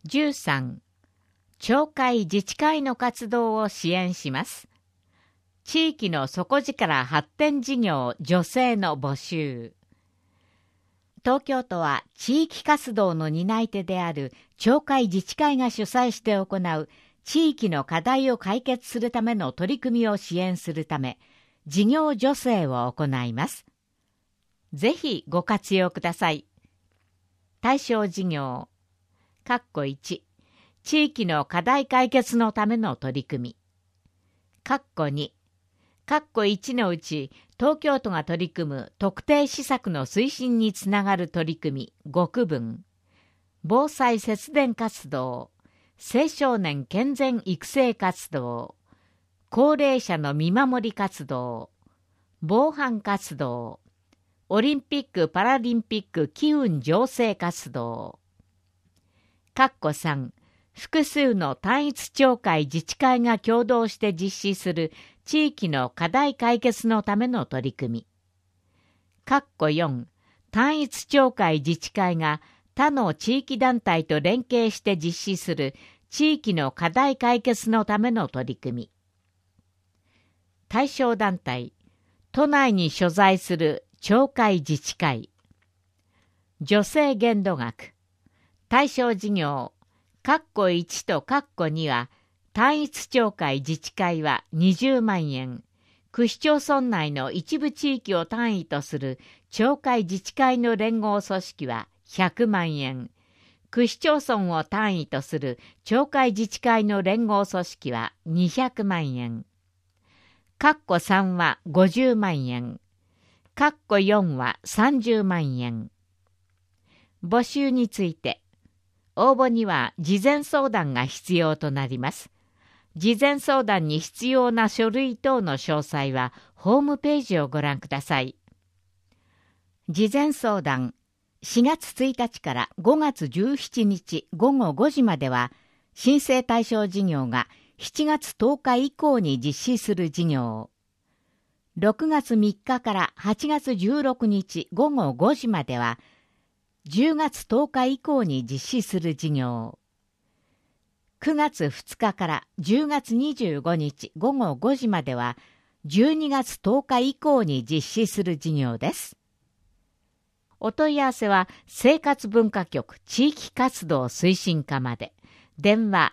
13、町会自治会の活動を支援します。地域の底力発展事業助成の募集。東京都は地域活動の担い手である町会自治会が主催して行う地域の課題を解決するための取り組みを支援するため、事業助成を行います。ぜひご活用ください。対象事業。1、地域の課題解決のための取り組み。2、1のうち、東京都が取り組む特定施策の推進につながる取り組み5区分。防災節電活動、青少年健全育成活動、高齢者の見守り活動、防犯活動、オリンピック・パラリンピック機運醸成活動。3、複数の単一町会自治会が共同して実施する地域の課題解決のための取り組み。4、単一町会自治会が他の地域団体と連携して実施する地域の課題解決のための取り組み。対象団体、都内に所在する町会自治会。助成限度額。対象事業、1と2は、単一町会自治会は20万円、区市町村内の一部地域を単位とする町会自治会の連合組織は100万円、区市町村を単位とする町会自治会の連合組織は200万円。3は50万円。4は30万円。募集について、応募には事前相談が必要となります。事前相談に必要な書類等の詳細はホームページをご覧ください。事前相談、4月1日から5月17日午後5時までは、申請対象事業が7月10日以降に実施する事業。6月3日から8月16日午後5時までは、10月10日以降に実施する事業。9月2日から10月25日午後5時までは、12月10日以降に実施する事業です。お問い合わせは、生活文化局地域活動推進課まで。電話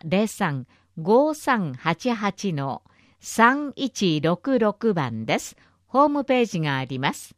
03-5388-3166番です。ホームページがあります。